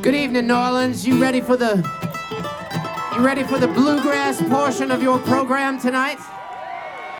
Good evening, New Orleans. You ready for the bluegrass portion of your program tonight?